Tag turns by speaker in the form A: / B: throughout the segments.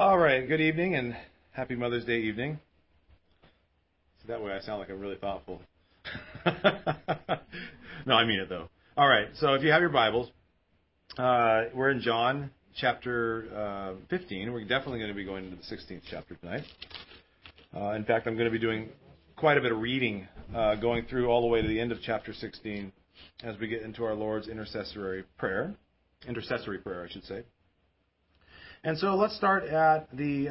A: All right, good evening and happy Mother's Day evening. So that way I sound like I'm really thoughtful. No, I mean it though. All right, so if you have your Bibles, we're in John chapter 15. We're definitely going to be going into the 16th chapter tonight. In fact, I'm going to be doing quite a bit of reading, going through all the way to the end of chapter 16 as we get into our Lord's intercessory prayer, I should say. And so let's start at the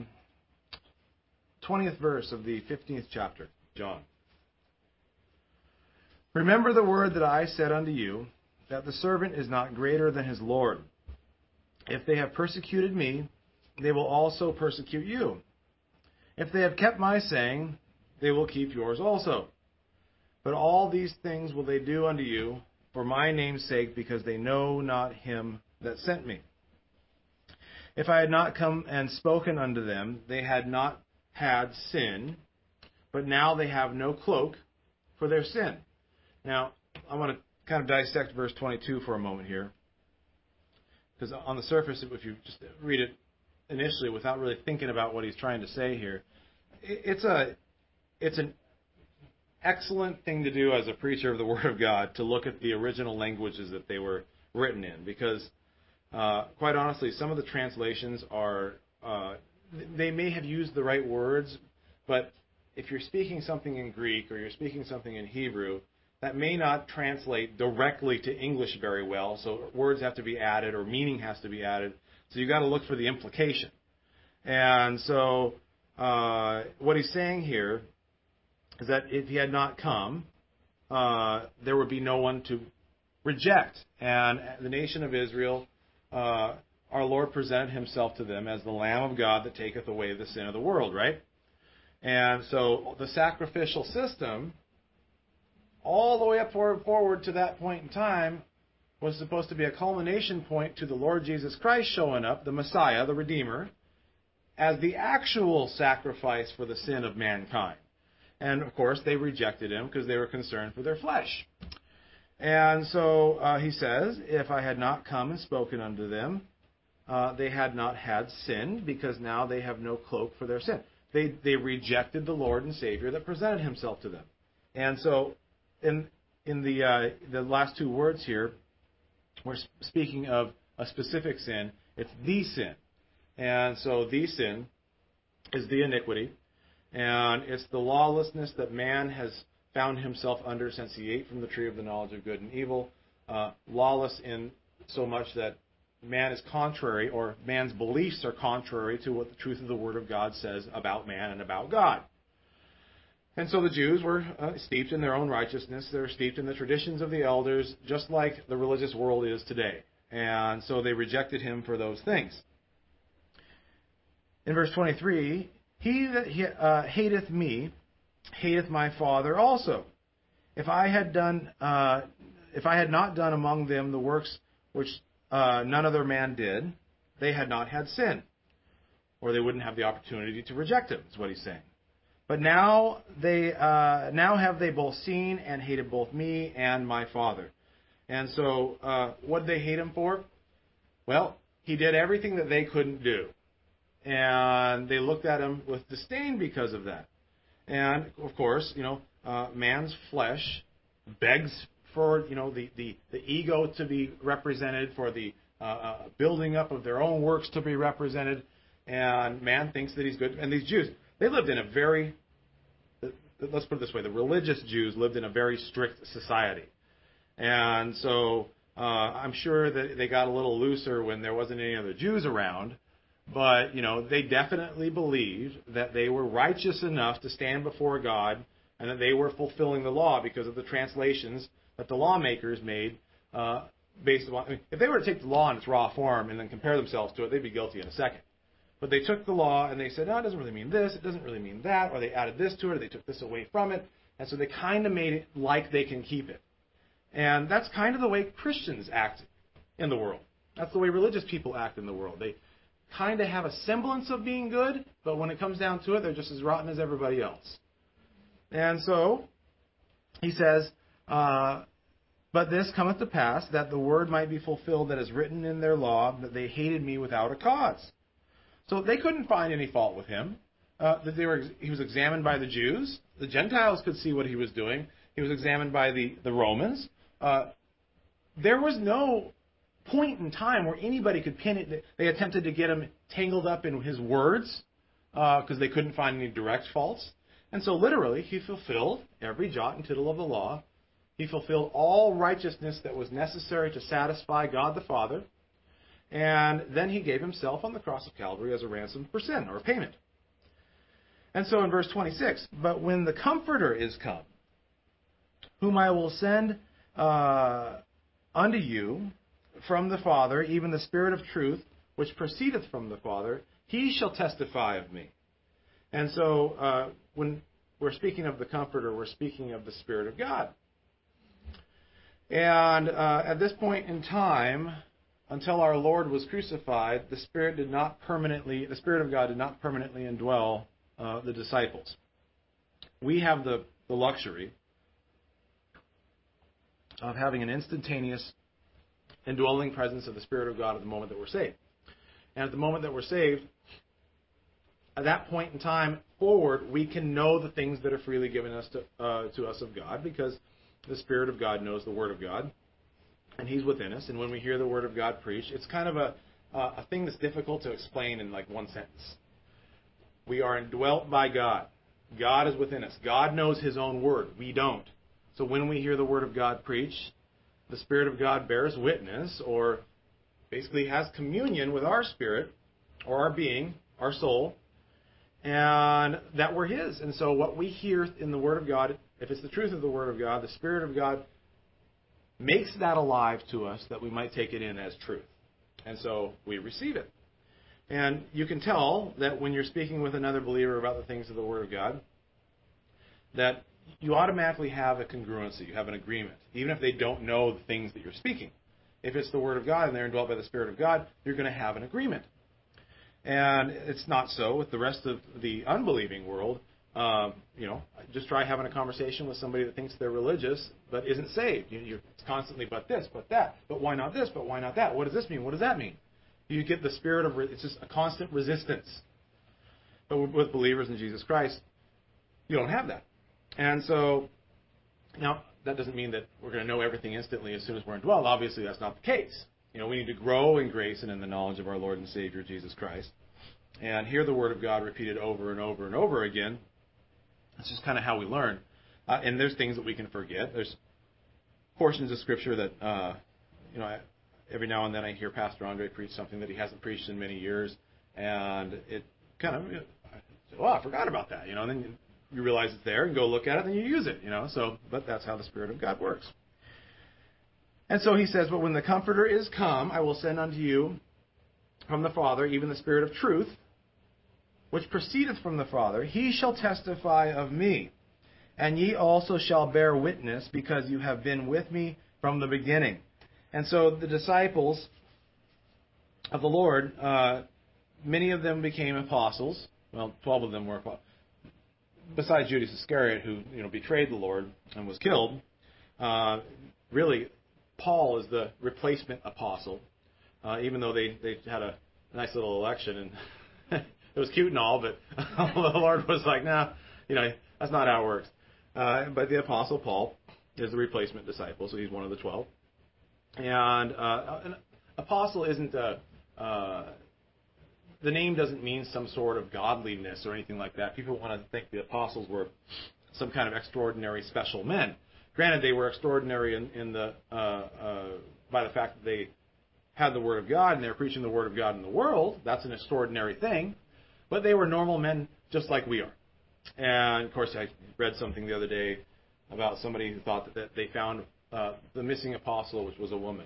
A: 20th verse of the 15th chapter, John. Remember the word that I said unto you, that the servant is not greater than his Lord. If they have persecuted me, they will also persecute you. If they have kept my saying, they will keep yours also. But all these things will they do unto you for my name's sake, because they know not him that sent me. If I had not come and spoken unto them, they had not had sin, but now they have no cloak for their sin. Now, I want to kind of dissect verse 22 for a moment here, because on the surface, if you just read it initially without really thinking about what he's trying to say here, it's an excellent thing to do as a preacher of the Word of God to look at the original languages that they were written in, because quite honestly, some of the translations are, they may have used the right words, but if you're speaking something in Greek or you're speaking something in Hebrew, that may not translate directly to English very well, so words have to be added or meaning has to be added, so you've got to look for the implication. And so what he's saying here is that if he had not come, there would be no one to reject. And the nation of Israel, our Lord presented himself to them as the Lamb of God that taketh away the sin of the world, right? And so the sacrificial system, all the way up forward to that point in time, was supposed to be a culmination point to the Lord Jesus Christ showing up, the Messiah, the Redeemer, as the actual sacrifice for the sin of mankind. And, of course, they rejected him because they were concerned for their flesh. And so he says, if I had not come and spoken unto them, they had not had sin, because now they have no cloak for their sin. They rejected the Lord and Savior that presented himself to them. And so in the last two words here, we're speaking of a specific sin. It's the sin. And so the sin is the iniquity. And it's the lawlessness that man has found himself under since he ate from the tree of the knowledge of good and evil. Lawless in so much that man is contrary, or man's beliefs are contrary to what the truth of the Word of God says about man and about God. And so the Jews were steeped in their own righteousness. They were steeped in the traditions of the elders, just like the religious world is today. And so they rejected him for those things. In verse 23, he that hateth me hateth my Father also. If I had not done among them the works which none other man did, they had not had sin, or they wouldn't have the opportunity to reject him, is what he's saying. But now have they both seen and hated both me and my Father. And so what did they hate him for? Well, he did everything that they couldn't do. And they looked at him with disdain because of that. And, of course, man's flesh begs for, the ego to be represented, for the building up of their own works to be represented. And man thinks that he's good. And these Jews, they lived in a very, let's put it this way, the religious Jews lived in a very strict society. And so I'm sure that they got a little looser when there wasn't any other Jews around. But, they definitely believed that they were righteous enough to stand before God and that they were fulfilling the law because of the translations that the lawmakers made based upon. If they were to take the law in its raw form and then compare themselves to it, they'd be guilty in a second. But they took the law and they said, no, it doesn't really mean this, it doesn't really mean that, or they added this to it, or they took this away from it. And so they kind of made it like they can keep it. And that's kind of the way Christians act in the world. That's the way religious people act in the world. They kind of have a semblance of being good, but when it comes down to it, they're just as rotten as everybody else. And so, he says, but this cometh to pass, that the word might be fulfilled that is written in their law, that they hated me without a cause. So they couldn't find any fault with him. He was examined by the Jews. The Gentiles could see what he was doing. He was examined by the Romans. There was no point in time where anybody could pin it. They attempted to get him tangled up in his words because they couldn't find any direct faults. And so literally, he fulfilled every jot and tittle of the law. He fulfilled all righteousness that was necessary to satisfy God the Father. And then he gave himself on the cross of Calvary as a ransom for sin, or a payment. And so in verse 26, but when the Comforter is come, whom I will send unto you from the Father, even the Spirit of truth, which proceedeth from the Father, he shall testify of me. And so when we're speaking of the Comforter, we're speaking of the Spirit of God. And at this point in time, until our Lord was crucified, the Spirit of God did not permanently indwell the disciples. We have the luxury of having an instantaneous indwelling presence of the Spirit of God at the moment that we're saved. And at the moment that we're saved, at that point in time forward, we can know the things that are freely given us to us of God, because the Spirit of God knows the Word of God, and He's within us. And when we hear the Word of God preached, it's kind of a thing that's difficult to explain in like one sentence. We are indwelt by God. God is within us. God knows His own Word. We don't. So when we hear the Word of God preached, the Spirit of God bears witness, or basically has communion with our spirit, or our being, our soul, and that we're His. And so what we hear in the Word of God, if it's the truth of the Word of God, the Spirit of God makes that alive to us that we might take it in as truth. And so we receive it. And you can tell that when you're speaking with another believer about the things of the Word of God, that you automatically have a congruency. You have an agreement, even if they don't know the things that you're speaking. If it's the Word of God and they're indwelt by the Spirit of God, you're going to have an agreement. And it's not so with the rest of the unbelieving world. Just try having a conversation with somebody that thinks they're religious but isn't saved. You're constantly, but this, but that, but why not this, but why not that? What does this mean? What does that mean? You get the spirit of, it's just a constant resistance. But with believers in Jesus Christ, you don't have that. And so, now, that doesn't mean that we're going to know everything instantly as soon as we're indwelled. Obviously, that's not the case. We need to grow in grace and in the knowledge of our Lord and Savior, Jesus Christ, and hear the Word of God repeated over and over and over again. That's just kind of how we learn. And there's things that we can forget. There's portions of Scripture that, every now and then I hear Pastor Andre preach something that he hasn't preached in many years, and it kind of, I forgot about that, and then you realize it's there and go look at it and you use it, but that's how the Spirit of God works. And so he says, but when the Comforter is come, I will send unto you from the Father, even the Spirit of truth, which proceedeth from the Father. He shall testify of me, and ye also shall bear witness, because you have been with me from the beginning. And so the disciples of the Lord, many of them became apostles. Well, 12 of them were apostles. Besides Judas Iscariot, who betrayed the Lord and was killed. Really, Paul is the replacement apostle, even though they had a nice little election, and it was cute and all, but the Lord was like, nah, that's not how it works. But the apostle Paul is the replacement disciple, so he's one of the 12. And an apostle isn't the name doesn't mean some sort of godliness or anything like that. People want to think the apostles were some kind of extraordinary special men. Granted, they were extraordinary in the by the fact that they had the Word of God and they were preaching the Word of God in the world. That's an extraordinary thing. But they were normal men just like we are. And, of course, I read something the other day about somebody who thought that they found the missing apostle, which was a woman.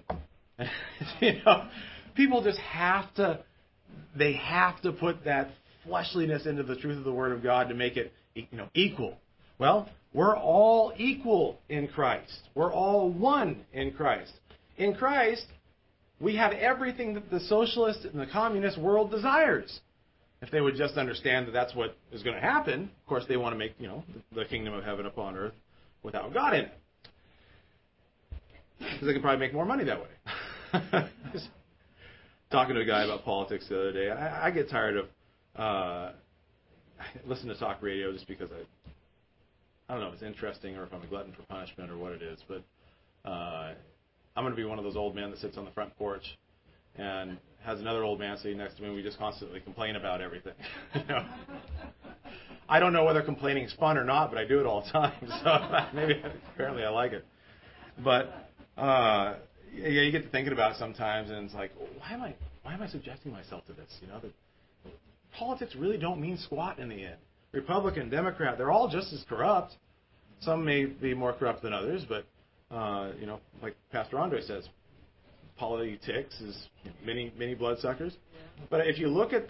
A: People just have to put that fleshliness into the truth of the Word of God to make it, equal. Well, we're all equal in Christ. We're all one in Christ. In Christ, we have everything that the socialist and the communist world desires. If they would just understand that that's what is going to happen, of course they want to make, the kingdom of heaven upon earth without God in it. Because they can probably make more money that way. talking to a guy about politics the other day. I get tired of listening to talk radio just because I don't know if it's interesting or if I'm a glutton for punishment or what it is, but I'm going to be one of those old men that sits on the front porch and has another old man sitting next to me, and we just constantly complain about everything. I don't know whether complaining is fun or not, but I do it all the time. So apparently I like it. But you get to thinking about it sometimes, and it's like, why am I subjecting myself to this? Politics really don't mean squat in the end. Republican, Democrat, they're all just as corrupt. Some may be more corrupt than others, but like Pastor Andre says, politics is many bloodsuckers. But if you look at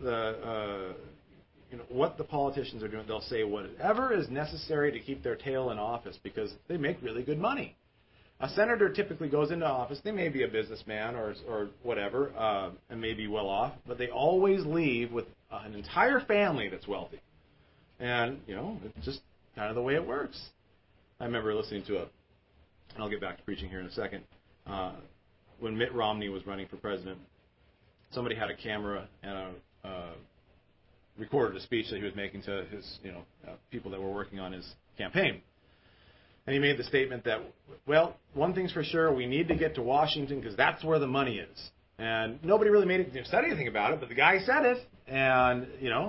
A: what the politicians are doing, they'll say whatever is necessary to keep their tail in office because they make really good money. A senator typically goes into office. They may be a businessman or whatever, and may be well off, but they always leave with an entire family that's wealthy. And, it's just kind of the way it works. I remember listening to and I'll get back to preaching here in a second, when Mitt Romney was running for president, somebody had a camera and recorded a speech that he was making to his, people that were working on his campaign. And he made the statement that, well, one thing's for sure, we need to get to Washington because that's wade the money is. And nobody really said anything about it, but the guy said it. And,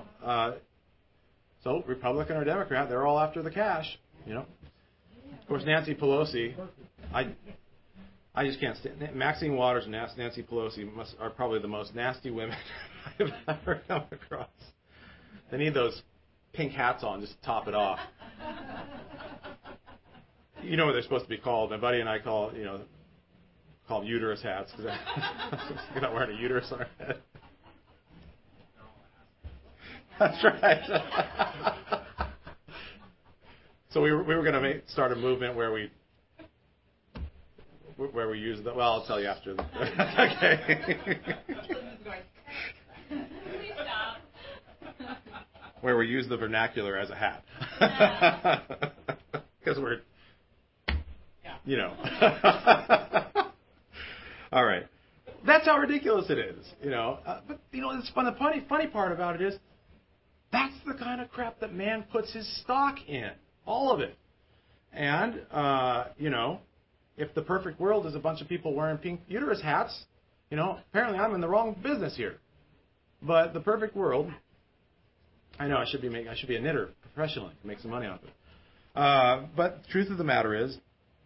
A: so Republican or Democrat, they're all after the cash, Of course, Nancy Pelosi, I just can't stand. Maxine Waters and Nancy Pelosi are probably the most nasty women I've ever come across. They need those pink hats on just to top it off. You know what they're supposed to be called. My buddy and I call them uterus hats because we're not wearing a uterus on our head. That's right. So we were going to start a movement where we use the. Well, I'll tell you after. Okay. Where we use the vernacular as a hat. Because we're. All right. That's how ridiculous it is, But it's fun. The funny part about it is, that's the kind of crap that man puts his stock in, all of it. And if the perfect world is a bunch of people wearing pink uterus hats, apparently I'm in the wrong business here. But the perfect world, I know I should be a knitter professionally to make some money off it. But the truth of the matter is,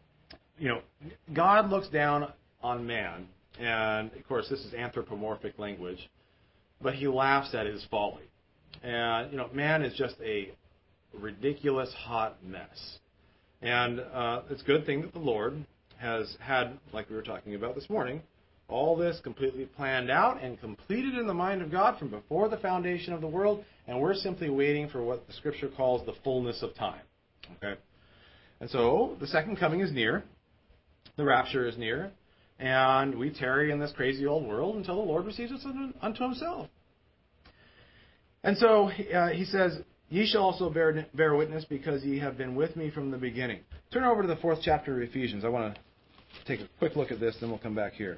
A: God looks down on man, and of course this is anthropomorphic language, but he laughs at his folly. And, man is just a ridiculous hot mess. And it's a good thing that the Lord has had, like we were talking about this morning, all this completely planned out and completed in the mind of God from before the foundation of the world, and we're simply waiting for what the Scripture calls the fullness of time. Okay? And so the second coming is near. The rapture is near. And we tarry in this crazy old world until the Lord receives us unto himself. And so he says, ye shall also bear witness because ye have been with me from the beginning. Turn over to the 4th chapter of Ephesians. I want to take a quick look at this, then we'll come back here.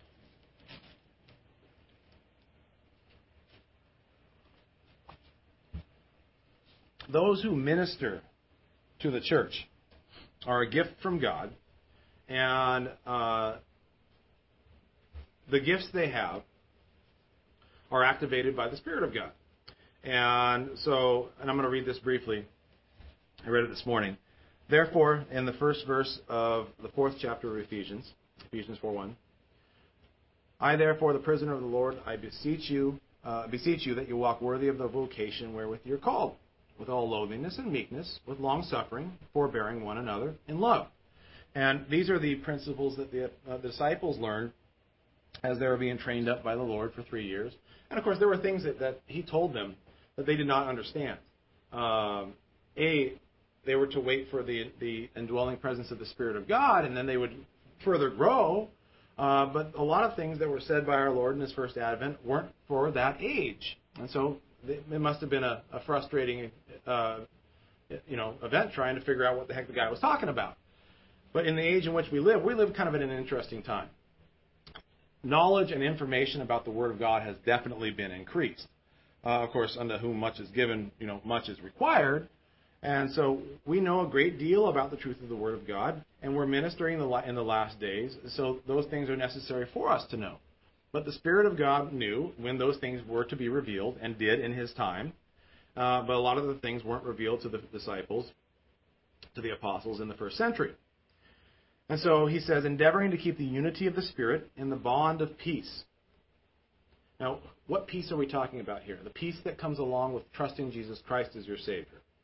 A: Those who minister to the church are a gift from God, and the gifts they have are activated by the Spirit of God. And I'm going to read this briefly. I read it this morning. Therefore, in the first verse of the 4th chapter of Ephesians 4:1, I therefore, the prisoner of the Lord, I beseech you that you walk worthy of the vocation wherewith you're called, with all lowliness and meekness, with long suffering, forbearing one another in love. And these are the principles that the disciples learned as they were being trained up by the Lord for 3 years. And of course, there were things that he told them that they did not understand. They were to wait for the indwelling presence of the Spirit of God, and then they would further grow. But a lot of things that were said by our Lord in His first advent weren't for that age. And so it must have been a frustrating event trying to figure out what the heck the guy was talking about. But in the age in which we live kind of in an interesting time. knowledge and information about the Word of God has definitely been increased. Of course, unto whom much is given, much is required. And so we know a great deal about the truth of the Word of God, and we're ministering in the last days, so those things are necessary for us to know. But the Spirit of God knew when those things were to be revealed, and did in His time. But a lot of the things weren't revealed to the disciples, to the apostles in the first century. And so he says, endeavoring to keep the unity of the Spirit in the bond of peace. Now, what peace are we talking about here? The peace that comes along with trusting Jesus Christ as your Savior.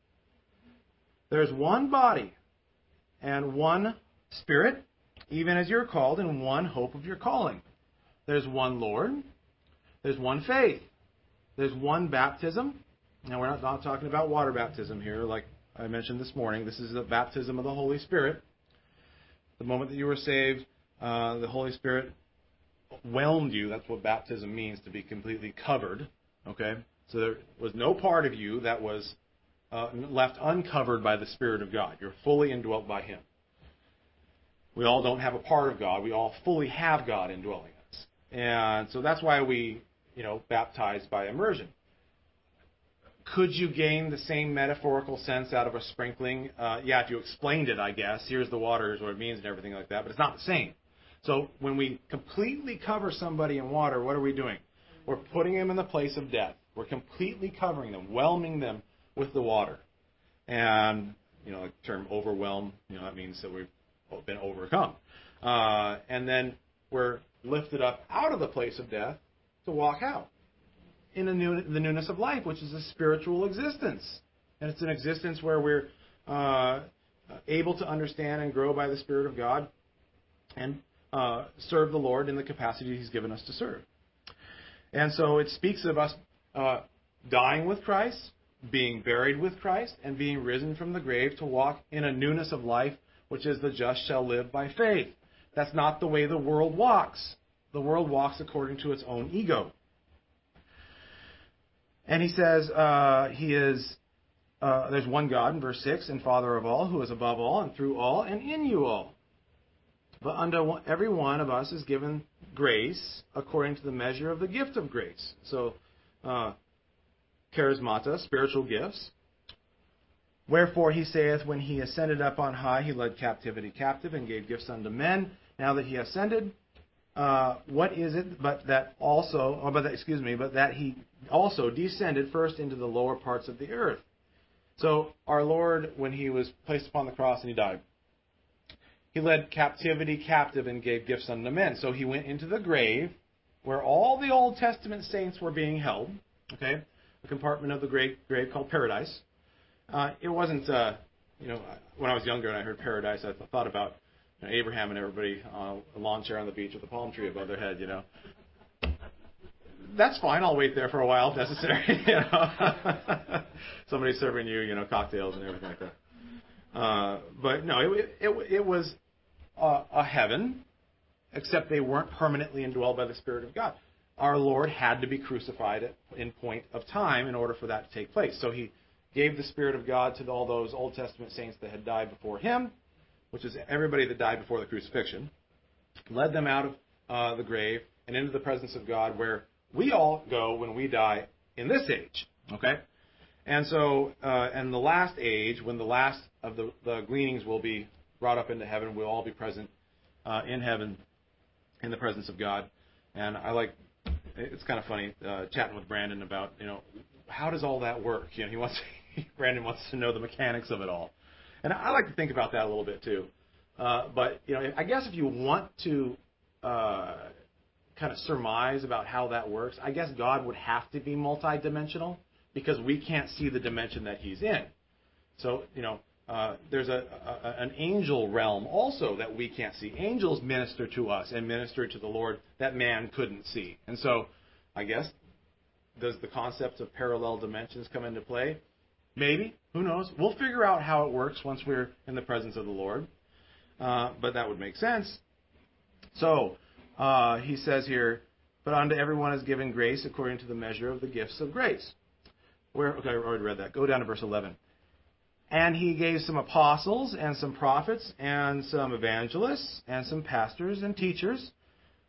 A: There's one body and one Spirit, even as you're called, and one hope of your calling. There's one Lord. There's one faith. There's one baptism. Now, we're not talking about water baptism here, like I mentioned this morning. This is the baptism of the Holy Spirit. The moment that you were saved, the Holy Spirit whelmed you. That's what baptism means, to be completely covered. Okay? So there was no part of you that was left uncovered by the Spirit of God. You're fully indwelt by Him. We all don't have a part of God. We all fully have God indwelling us. And so that's why we, baptize by immersion. Could you gain the same metaphorical sense out of a sprinkling? Yeah, if you explained it, I guess. Here's the water, here's what it means and everything like that. But it's not the same. So when we completely cover somebody in water, what are we doing? We're putting them in the place of death. We're completely covering them, whelming them with the water. And, the term overwhelm, that means that we've been overcome. And then we're lifted up out of the place of death to walk out in the newness of life, which is a spiritual existence. And it's an existence where we're able to understand and grow by the Spirit of God and serve the Lord in the capacity He's given us to serve. And so it speaks of us dying with Christ, being buried with Christ, and being risen from the grave to walk in a newness of life, which is the just shall live by faith. That's not the way the world walks. The world walks according to its own ego. And he says there's one God in verse 6, and Father of all, who is above all and through all and in you all. But unto every one of us is given grace according to the measure of the gift of grace. So, charismata, spiritual gifts. Wherefore he saith, when he ascended up on high, he led captivity captive and gave gifts unto men. Now that he ascended, what is it but that he also descended first into the lower parts of the earth. So our Lord, when He was placed upon the cross and He died, He led captivity captive and gave gifts unto men. So He went into the grave where all the Old Testament saints were being held, okay, a compartment of the grave called paradise. It wasn't, when I was younger and I heard paradise, I thought about Abraham and everybody on a lawn chair on the beach with a palm tree above their head, That's fine. I'll wait there for a while if necessary. Somebody serving you, cocktails and everything like that. But no, it was a heaven, except they weren't permanently indwelled by the Spirit of God. Our Lord had to be crucified in point of time in order for that to take place. So He gave the Spirit of God to all those Old Testament saints that had died before Him, which is everybody that died before the crucifixion, led them out of the grave and into the presence of God, where we all go when we die in this age. Okay? And so, in the last age, when the last of the gleanings will be brought up into heaven, we'll all be present in heaven in the presence of God. And it's kind of funny chatting with Brandon about, how does all that work? Brandon wants to know the mechanics of it all. And I like to think about that a little bit too. But, I guess if you want to kind of surmise about how that works, I guess God would have to be multidimensional because we can't see the dimension that He's in. So, there's an angel realm also that we can't see. Angels minister to us and minister to the Lord that man couldn't see. And so, I guess, does the concept of parallel dimensions come into play? Maybe. Who knows? We'll figure out how it works once we're in the presence of the Lord. But that would make sense. So, he says here, but unto everyone is given grace according to the measure of the gifts of grace. Okay, I already read that. Go down to verse 11. And He gave some apostles and some prophets and some evangelists and some pastors and teachers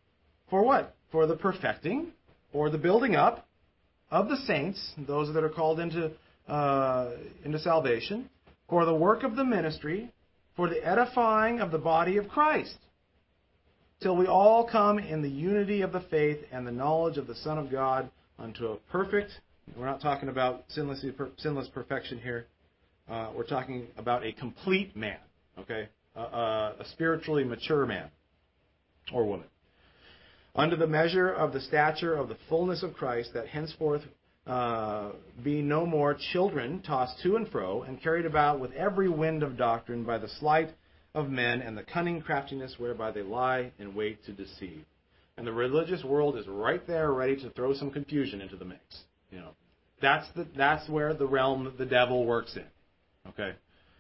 A: For what? For the perfecting or the building up of the saints, those that are called into salvation, for the work of the ministry, for the edifying of the body of Christ, till we all come in the unity of the faith and the knowledge of the Son of God unto a perfect. We're not talking about sinless perfection here. We're talking about a complete man, okay? A spiritually mature man or woman. Unto the measure of the stature of the fullness of Christ, that henceforth be no more children tossed to and fro and carried about with every wind of doctrine by the sleight of men and the cunning craftiness whereby they lie in wait to deceive. And the religious world is right there ready to throw some confusion into the mix. You know, that's where the realm that the devil works in. Okay.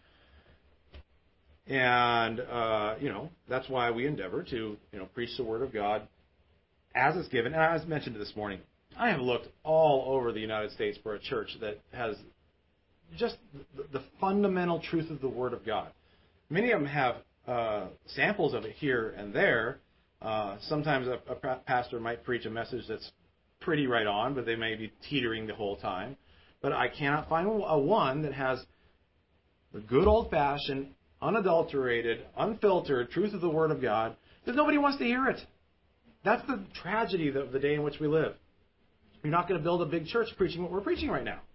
A: And that's why we endeavor to preach the word of God as it's given. And as mentioned this morning, I have looked all over the United States for a church that has just the fundamental truth of the Word of God. Many of them have samples of it here and there. Sometimes a pastor might preach a message that's pretty right on, but they may be teetering the whole time. But I cannot find one that has the good old-fashioned, unadulterated, unfiltered truth of the Word of God, because nobody wants to hear it. That's the tragedy of the day in which we live. You're not going to build a big church preaching what we're preaching right now.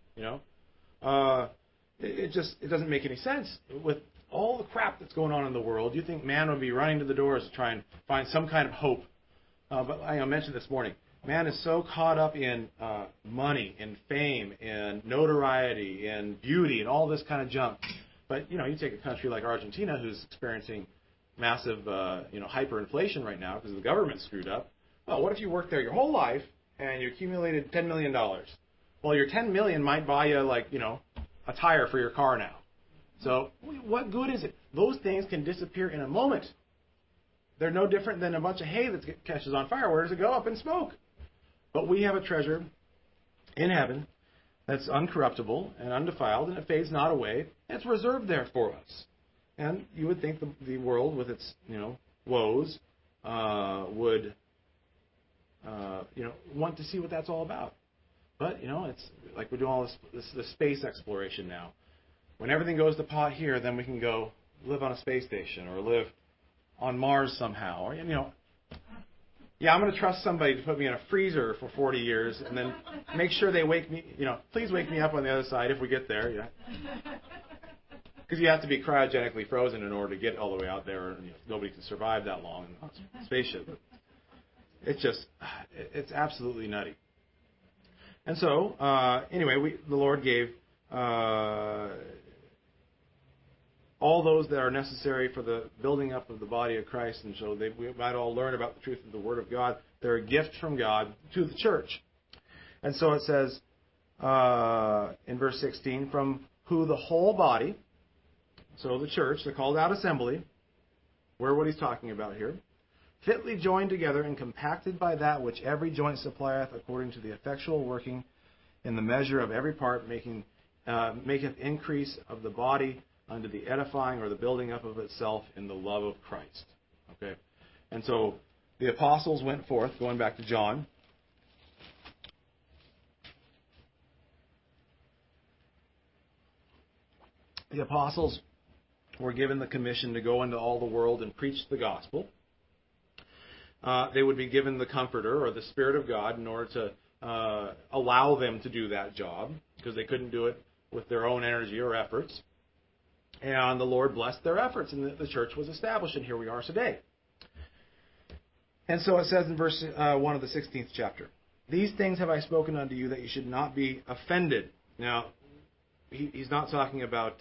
A: It doesn't make any sense. With all the crap that's going on in the world, you think man would be running to the doors to try and find some kind of hope. But I mentioned this morning, man is so caught up in money, in fame, in notoriety, in beauty, and all this kind of junk. But you take a country like Argentina, who's experiencing massive hyperinflation right now because the government screwed up. Well, what if you worked there your whole life and you accumulated $10 million? Well, your $10 million might buy you a tire for your car now. So what good is it? Those things can disappear in a moment. They're no different than a bunch of hay that catches on fire. Where does it go? Up in smoke. But we have a treasure in heaven that's uncorruptible and undefiled, and it fades not away. And it's reserved there for us. And you would think the world, with its woes, would want to see what that's all about. But it's like we're doing all this space exploration now. When everything goes to pot here, then we can go live on a space station or live on Mars somehow. Or I'm going to trust somebody to put me in a freezer for 40 years and then make sure they wake me. Please wake me up on the other side if we get there. Yeah. Because you have to be cryogenically frozen in order to get all the way out there. And nobody can survive that long in a spaceship. It's absolutely nutty. And so, the Lord gave all those that are necessary for the building up of the body of Christ, and so we might all learn about the truth of the Word of God. They're a gift from God to the church. And so it says in verse 16, from who the whole body, so the church, the called out assembly, we're what he's talking about here, fitly joined together and compacted by that which every joint supplieth according to the effectual working in the measure of every part, maketh increase of the body unto the edifying or the building up of itself in the love of Christ. Okay? And so the apostles went forth, going back to John. The apostles were given the commission to go into all the world and preach the gospel. They would be given the Comforter or the Spirit of God in order to allow them to do that job, because they couldn't do it with their own energy or efforts. And the Lord blessed their efforts, and the church was established, and here we are today. And so it says in verse 1 of the 16th chapter, these things have I spoken unto you, that you should not be offended. Now, he's not talking about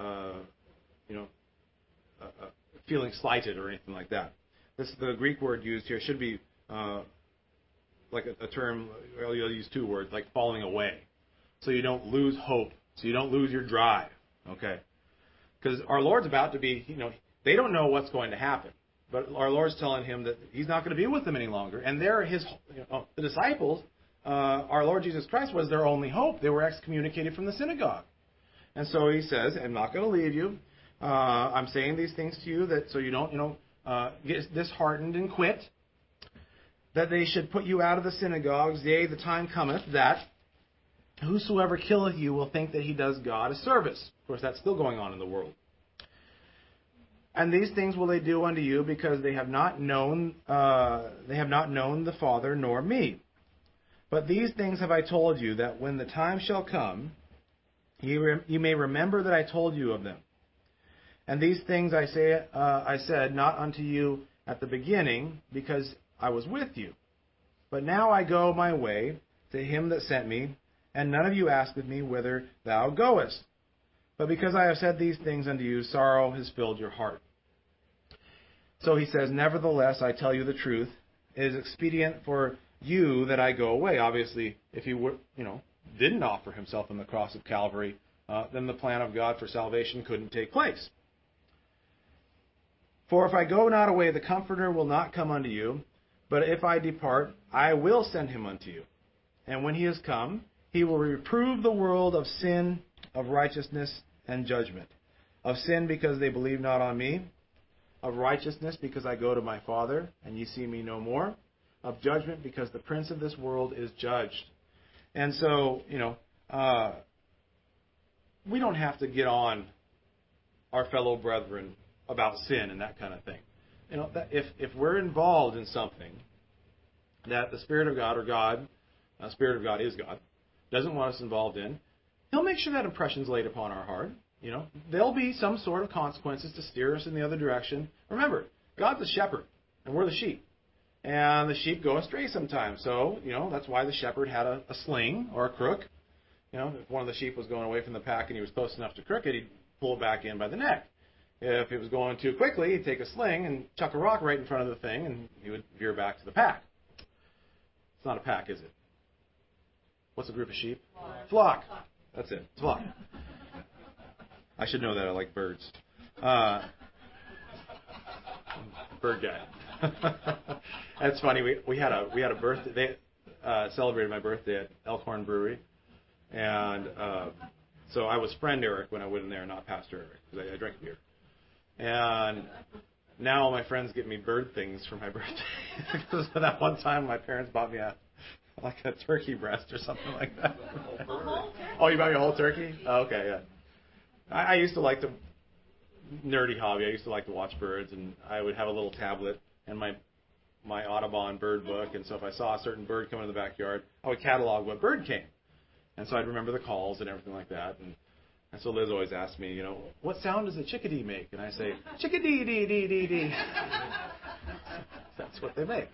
A: feeling slighted or anything like that. The Greek word used here should be like a term, you'll use two words, like falling away. So you don't lose hope. So you don't lose your drive. Okay? Because our Lord's about to be, they don't know what's going to happen. But our Lord's telling him that he's not going to be with them any longer. And they're the disciples, our Lord Jesus Christ was their only hope. They were excommunicated from the synagogue. And so he says, I'm not going to leave you. I'm saying these things to you so you don't, get disheartened and quit. that they should put you out of the synagogues. Yea, the time cometh that whosoever killeth you will think that he does God a service. Of course, that's still going on in the world. And these things will they do unto you, because they have not known the Father nor me. But these things have I told you, that when the time shall come, you may remember that I told you of them. And these things I said not unto you at the beginning, because I was with you. But now I go my way to him that sent me, and none of you asketh me whither thou goest. But because I have said these things unto you, sorrow has filled your heart. So he says, nevertheless, I tell you the truth. It is expedient for you that I go away. Obviously, if he didn't offer himself on the cross of Calvary, then the plan of God for salvation couldn't take place. For if I go not away, the Comforter will not come unto you. But if I depart, I will send him unto you. And when he is come, he will reprove the world of sin, of righteousness, and judgment. Of sin, because they believe not on me. Of righteousness, because I go to my Father, and ye see me no more. Of judgment, because the prince of this world is judged. And so, we don't have to get on our fellow brethren about sin and that kind of thing. That if we're involved in something that the Spirit of God, or God, Spirit of God is God, doesn't want us involved in, He'll make sure that impression's laid upon our heart. There'll be some sort of consequences to steer us in the other direction. Remember, God's the shepherd, and we're the sheep. And the sheep go astray sometimes. So, that's why the shepherd had a sling or a crook. If one of the sheep was going away from the pack and he was close enough to crook it, he'd pull it back in by the neck. If it was going too quickly, he'd take a sling and chuck a rock right in front of the thing, and he would veer back to the pack. It's not a pack, is it? What's a group of sheep? Flock. That's it. Flock. I should know that. I like birds. Bird guy. That's funny. We had a birthday. They celebrated my birthday at Elkhorn Brewery, and so I was friend Eric when I went in there, not Pastor Eric, because I drank beer. And now my friends get me bird things for my birthday. Because that one time my parents bought me a turkey breast or something like that. Oh, you bought me a whole turkey? Oh, okay, yeah. I used to like the nerdy hobby. I used to like to watch birds, and I would have a little tablet and my Audubon bird book. And so if I saw a certain bird come in the backyard, I would catalog what bird came. And so I'd remember the calls and everything like that. And so Liz always asked me, what sound does a chickadee make? And I say, chickadee dee dee dee dee. That's what they make.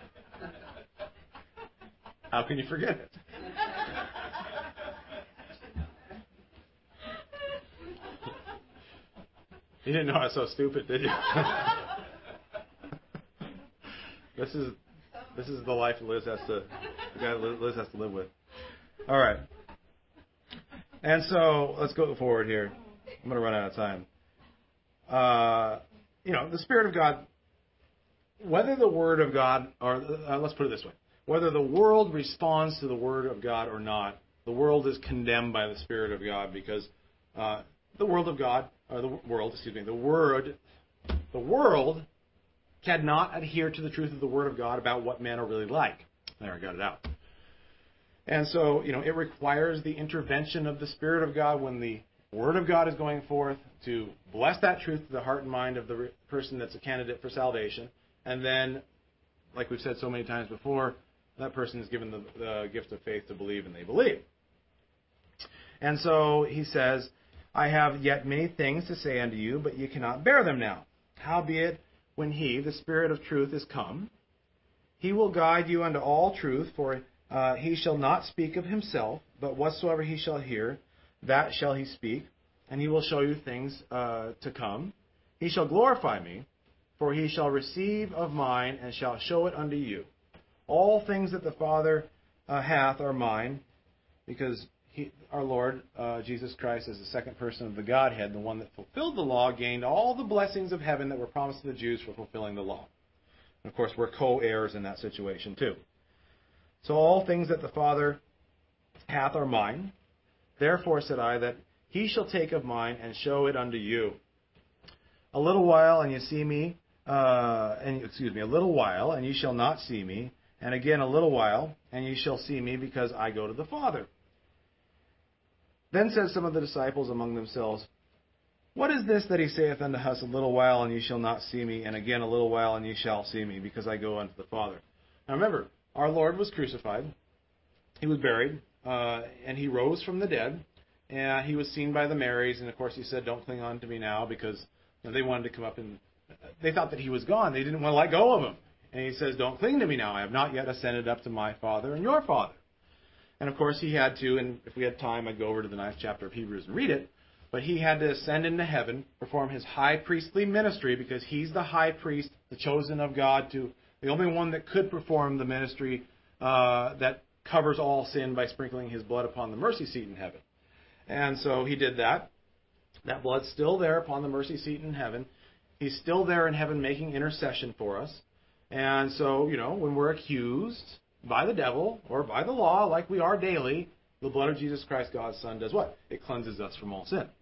A: How can you forget it? You didn't know I was so stupid, did you? This is the life Liz has to live with. All right. And so let's go forward here. I'm going to run out of time. The Spirit of God, whether the Word of God, or let's put it this way, whether the world responds to the Word of God or not, the world is condemned by the Spirit of God, because the world cannot adhere to the truth of the Word of God about what men are really like. There, I got it out. And so, it requires the intervention of the Spirit of God when the Word of God is going forth to bless that truth to the heart and mind of the person that's a candidate for salvation. And then, like we've said so many times before, that person is given the gift of faith to believe, and they believe. And so he says, I have yet many things to say unto you, but ye cannot bear them now. Howbeit, when he, the Spirit of truth, is come, he will guide you unto all truth, for he shall not speak of himself, but whatsoever he shall hear, that shall he speak, and he will show you things to come. He shall glorify me, for he shall receive of mine, and shall show it unto you. All things that the Father hath are mine, because our Lord Jesus Christ is the second person of the Godhead, the one that fulfilled the law, gained all the blessings of heaven that were promised to the Jews for fulfilling the law. And of course, we're co-heirs in that situation too. So all things that the Father hath are mine. Therefore said I, that he shall take of mine and show it unto you. A little while, and ye shall not see me, And again a little while, and ye shall see me, because I go to the Father. Then said some of the disciples among themselves, What is this that he saith unto us, a little while, and ye shall not see me, and again a little while, and ye shall see me, because I go unto the Father? Now remember, our Lord was crucified, he was buried, and he rose from the dead, and he was seen by the Marys, and of course he said, don't cling on to me now, because they wanted to come up and they thought that he was gone. They didn't want to let go of him. And he says, don't cling to me now. I have not yet ascended up to my Father and your Father. And of course he had to, and if we had time, I'd go over to the 9th chapter of Hebrews and read it, but he had to ascend into heaven, perform his high priestly ministry, because he's the high priest, the chosen of God, the only one that could perform the ministry that covers all sin by sprinkling his blood upon the mercy seat in heaven. And so he did that. That blood's still there upon the mercy seat in heaven. He's still there in heaven making intercession for us. And so, when we're accused by the devil or by the law, like we are daily, the blood of Jesus Christ, God's Son, does what? It cleanses us from all sin.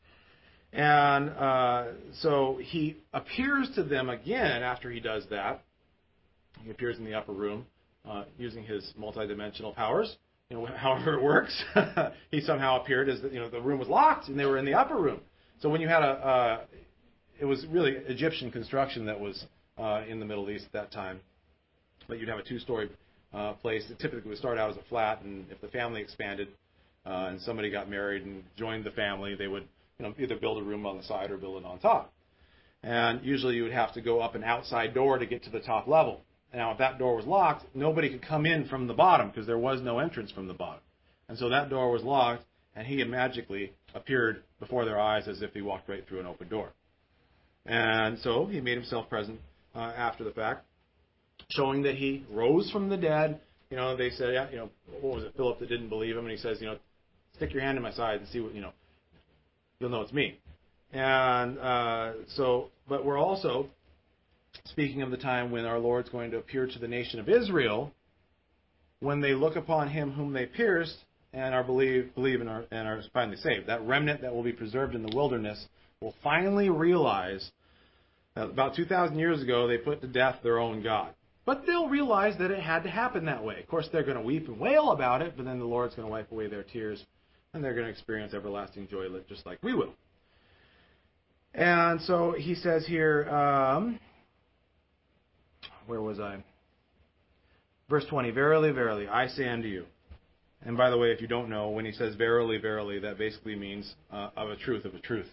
A: And so he appears to them again after he does that. He appears in the upper room using his multidimensional powers. However it works, he somehow appeared as the room was locked and they were in the upper room. So when you had it was really Egyptian construction that was in the Middle East at that time, but you'd have a 2-story place. It typically would start out as a flat, and if the family expanded and somebody got married and joined the family, they would either build a room on the side or build it on top. And usually you would have to go up an outside door to get to the top level. Now, if that door was locked, nobody could come in from the bottom because there was no entrance from the bottom. And so that door was locked, and he magically appeared before their eyes as if he walked right through an open door. And so he made himself present after the fact, showing that he rose from the dead. They said, what was it, Philip that didn't believe him? And he says, stick your hand in my side and see what, you'll know it's me. And but we're also speaking of the time when our Lord's going to appear to the nation of Israel, when they look upon him whom they pierced and are believe and are finally saved. That remnant that will be preserved in the wilderness will finally realize that about 2,000 years ago they put to death their own God. But they'll realize that it had to happen that way. Of course, they're going to weep and wail about it, but then the Lord's going to wipe away their tears, and they're going to experience everlasting joy just like we will. And so he says here, where was I? Verse 20, Verily, verily, I say unto you. And by the way, if you don't know, when he says verily, verily, that basically means of a truth.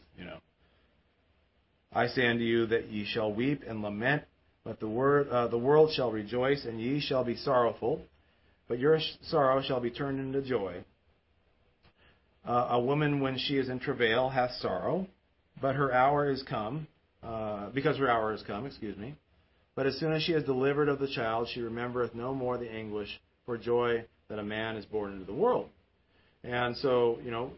A: I say unto you that ye shall weep and lament, but the world shall rejoice, and ye shall be sorrowful, but your sorrow shall be turned into joy. A woman, when she is in travail, hath sorrow, but her hour is come, because her hour is come, But as soon as she is delivered of the child, she remembereth no more the anguish for joy that a man is born into the world. And so,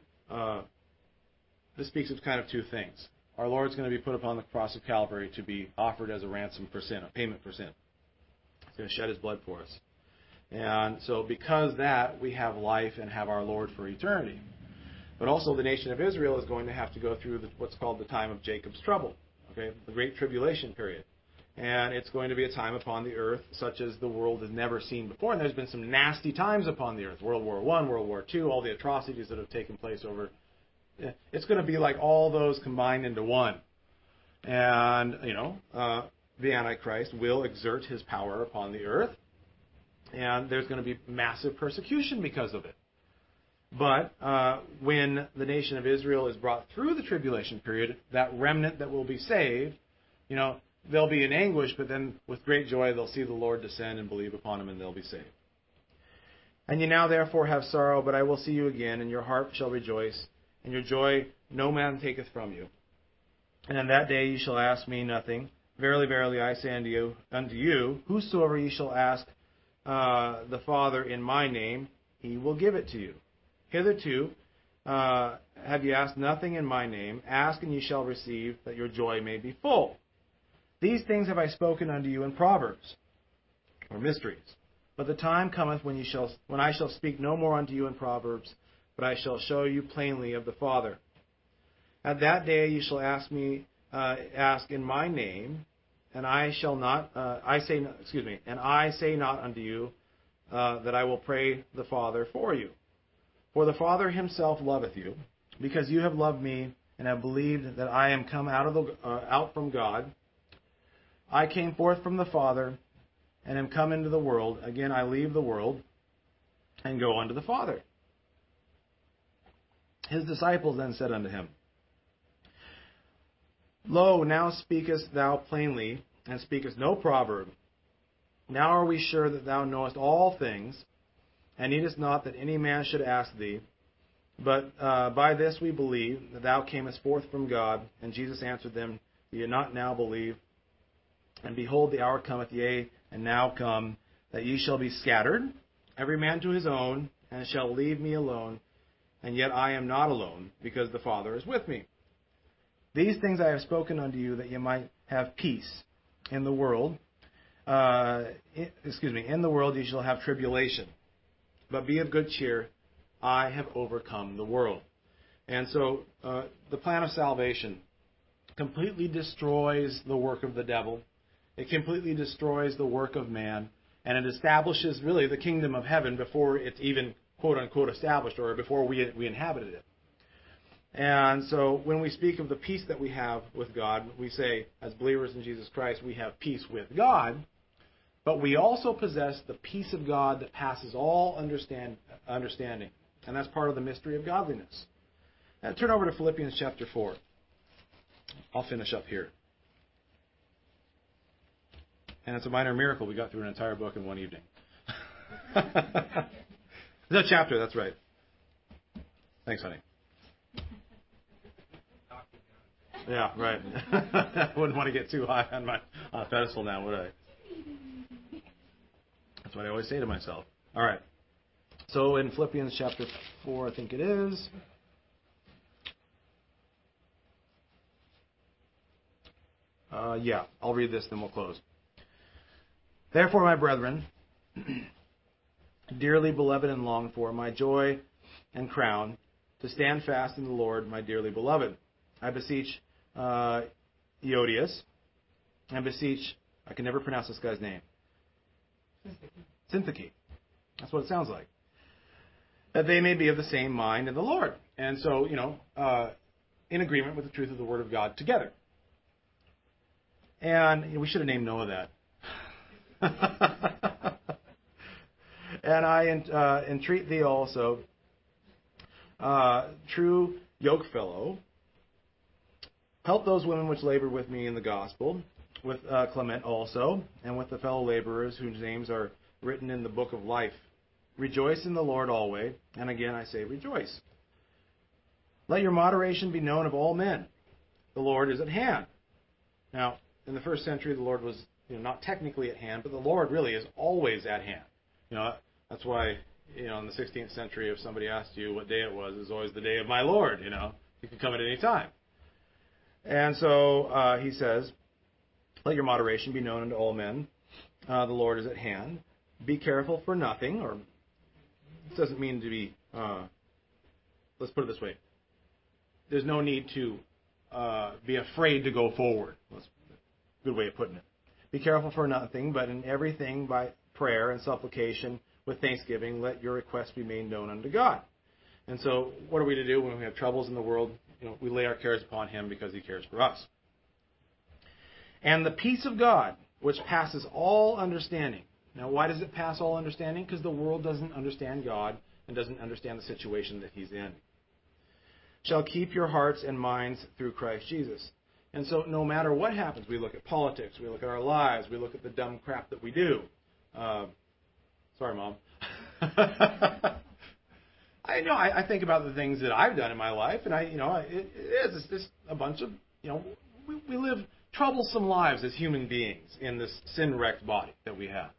A: this speaks of kind of two things. Our Lord's going to be put upon the cross of Calvary to be offered as a ransom for sin, a payment for sin. He's going to shed his blood for us. And so because that, we have life and have our Lord for eternity. But also the nation of Israel is going to have to go through what's called the time of Jacob's trouble, the Great Tribulation period. And it's going to be a time upon the earth such as the world has never seen before. And there's been some nasty times upon the earth. World War I, World War II, all the atrocities that have taken place over. It's going to be like all those combined into one. And, the Antichrist will exert his power upon the earth. And there's going to be massive persecution because of it. But when the nation of Israel is brought through the tribulation period, that remnant that will be saved, they'll be in anguish, but then with great joy they'll see the Lord descend and believe upon him, and they'll be saved. And ye now therefore have sorrow, but I will see you again, and your heart shall rejoice, and your joy no man taketh from you. And in that day ye shall ask me nothing. Verily, verily, I say unto you, whosoever ye shall ask the Father in my name, he will give it to you. Hitherto have ye asked nothing in my name. Ask, and ye shall receive, that your joy may be full. These things have I spoken unto you in proverbs, or mysteries. But the time cometh when I shall speak no more unto you in proverbs, but I shall show you plainly of the Father. At that day ye shall ask in my name, and I shall not. And I say not unto you that I will pray the Father for you. For the Father himself loveth you, because you have loved me and have believed that I am come out from God. I came forth from the Father and am come into the world. Again, I leave the world and go unto the Father. His disciples then said unto him, Lo, now speakest thou plainly, and speakest no proverb. Now are we sure that thou knowest all things, and needest not that any man should ask thee. But by this we believe that thou camest forth from God. And Jesus answered them, Do ye not now believe? And behold, the hour cometh, yea, and now come, that ye shall be scattered, every man to his own, and shall leave me alone. And yet I am not alone, because the Father is with me. These things I have spoken unto you, that ye might have peace in the world. In the world ye shall have tribulation. But be of good cheer, I have overcome the world. And so the plan of salvation completely destroys the work of the devil. It completely destroys the work of man. And it establishes really the kingdom of heaven before it's even quote-unquote established, or before we inhabited it. And so when we speak of the peace that we have with God, we say, as believers in Jesus Christ, we have peace with God, but we also possess the peace of God that passes all understanding. And that's part of the mystery of godliness. Now turn over to Philippians chapter 4. I'll finish up here. And it's a minor miracle we got through an entire book in one evening. The chapter, that's right. Thanks, honey. Yeah, right. I wouldn't want to get too high on my pedestal now, would I? That's what I always say to myself. All right. So in Philippians chapter 4, I think it is. I'll read this, then we'll close. Therefore, my brethren, dearly beloved and longed for, my joy and crown, to stand fast in the Lord, my dearly beloved. I beseech Euodias, and beseech, I can never pronounce this guy's name. Syntyche. That's what it sounds like. That they may be of the same mind in the Lord. And so, in agreement with the truth of the Word of God together. And we should have named Noah that. And I entreat thee also, true yokefellow, help those women which labor with me in the gospel, with Clement also, and with the fellow laborers whose names are written in the book of life. Rejoice in the Lord always, and again I say rejoice. Let your moderation be known of all men. The Lord is at hand. Now, in the first century, the Lord was not technically at hand, but the Lord really is always at hand. That's why, in the 16th century, if somebody asked you what day it was always the day of my Lord. You can come at any time. And so he says, let your moderation be known unto all men. The Lord is at hand. Be careful for nothing, or it doesn't mean to be, let's put it this way. There's no need to be afraid to go forward. That's a good way of putting it. Be careful for nothing, but in everything by prayer and supplication with thanksgiving, let your requests be made known unto God. And so what are we to do when we have troubles in the world? We lay our cares upon him because he cares for us. And the peace of God, which passes all understanding. Now, why does it pass all understanding? Because the world doesn't understand God and doesn't understand the situation that he's in. Shall keep your hearts and minds through Christ Jesus. And so no matter what happens, we look at politics, we look at our lives, we look at the dumb crap that we do. Sorry, Mom. I think about the things that I've done in my life, and it's just a bunch of, we live troublesome lives as human beings in this sin-wrecked body that we have.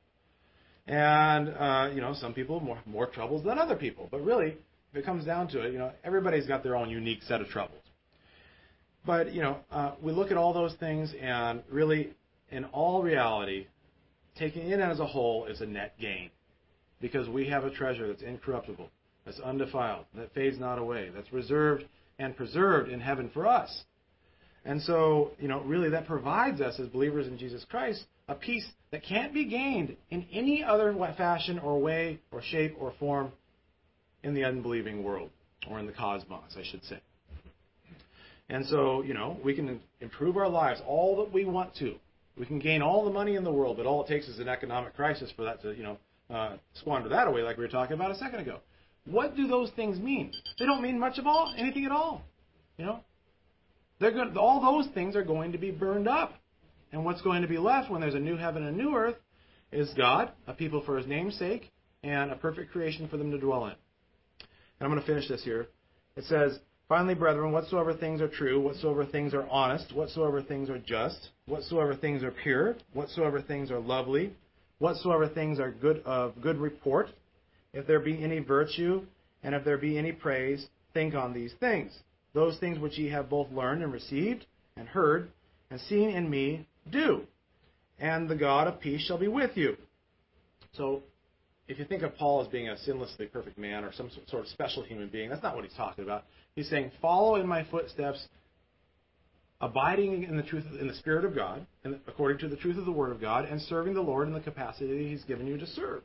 A: And, some people have more troubles than other people. But really, if it comes down to it, everybody's got their own unique set of troubles. But, we look at all those things, and really, in all reality, taking it as a whole is a net gain. Because we have a treasure that's incorruptible, that's undefiled, that fades not away, that's reserved and preserved in heaven for us. And so, really that provides us as believers in Jesus Christ a peace that can't be gained in any other fashion or way or shape or form in the unbelieving world, or in the cosmos, I should say. And so, we can improve our lives all that we want to. We can gain all the money in the world, but all it takes is an economic crisis for that to, squander that away like we were talking about a second ago. What do those things mean? They don't mean much of anything at all. All those things are going to be burned up. And what's going to be left when there's a new heaven and a new earth is God, a people for His name's sake, and a perfect creation for them to dwell in. And I'm going to finish this here. It says, "Finally, brethren, whatsoever things are true, whatsoever things are honest, whatsoever things are just, whatsoever things are pure, whatsoever things are lovely, whatsoever things are of good report, if there be any virtue, and if there be any praise, think on these things. Those things which ye have both learned and received, and heard, and seen in me, do. And the God of peace shall be with you." So, if you think of Paul as being a sinlessly perfect man or some sort of special human being, that's not what he's talking about. He's saying, follow in my footsteps, abiding in the truth, in the Spirit of God, and according to the truth of the Word of God, and serving the Lord in the capacity that He's given you to serve.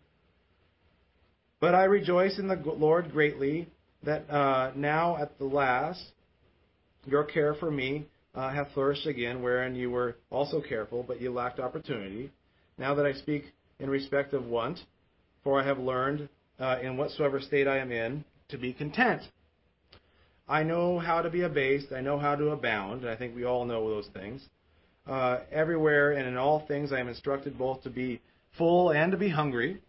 A: "But I rejoice in the Lord greatly that now at the last your care for me hath flourished again, wherein you were also careful, but you lacked opportunity. Now that I speak in respect of want, for I have learned in whatsoever state I am in to be content. I know how to be abased, I know how to abound," and I think we all know those things. "Everywhere and in all things I am instructed both to be full and to be hungry."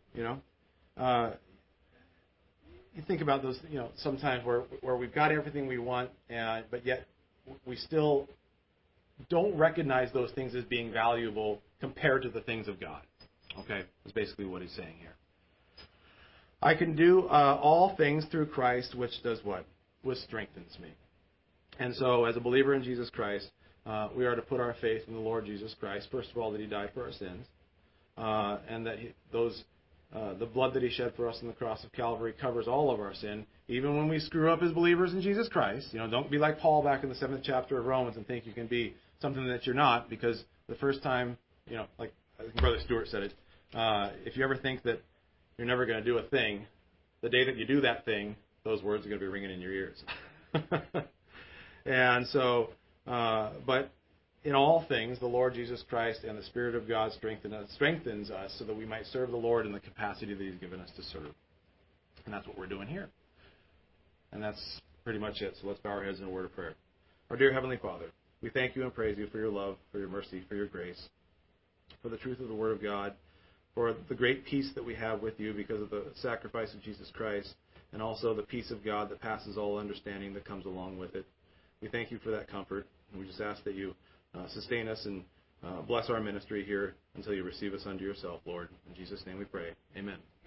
A: You think about those, sometimes where we've got everything we want, but yet we still don't recognize those things as being valuable compared to the things of God. Okay, that's basically what he's saying here. "I can do all things through Christ, which does what? Which strengthens me." And so, as a believer in Jesus Christ, we are to put our faith in the Lord Jesus Christ. First of all, that He died for our sins, and that the blood that He shed for us on the cross of Calvary covers all of our sin, even when we screw up as believers in Jesus Christ. Don't be like Paul back in the 7th chapter of Romans and think you can be something that you're not, because the first time, like I think Brother Stewart said it, if you ever think that you're never going to do a thing, the day that you do that thing, those words are going to be ringing in your ears. And so, but in all things, the Lord Jesus Christ and the Spirit of God strengthens us so that we might serve the Lord in the capacity that He's given us to serve. And that's what we're doing here. And that's pretty much it. So let's bow our heads in a word of prayer. Our dear Heavenly Father, we thank You and praise You for Your love, for Your mercy, for Your grace, for the truth of the Word of God, for the great peace that we have with You because of the sacrifice of Jesus Christ, and also the peace of God that passes all understanding that comes along with it. We thank You for that comfort, and we just ask that You sustain us and bless our ministry here until You receive us unto Yourself, Lord. In Jesus' name we pray. Amen.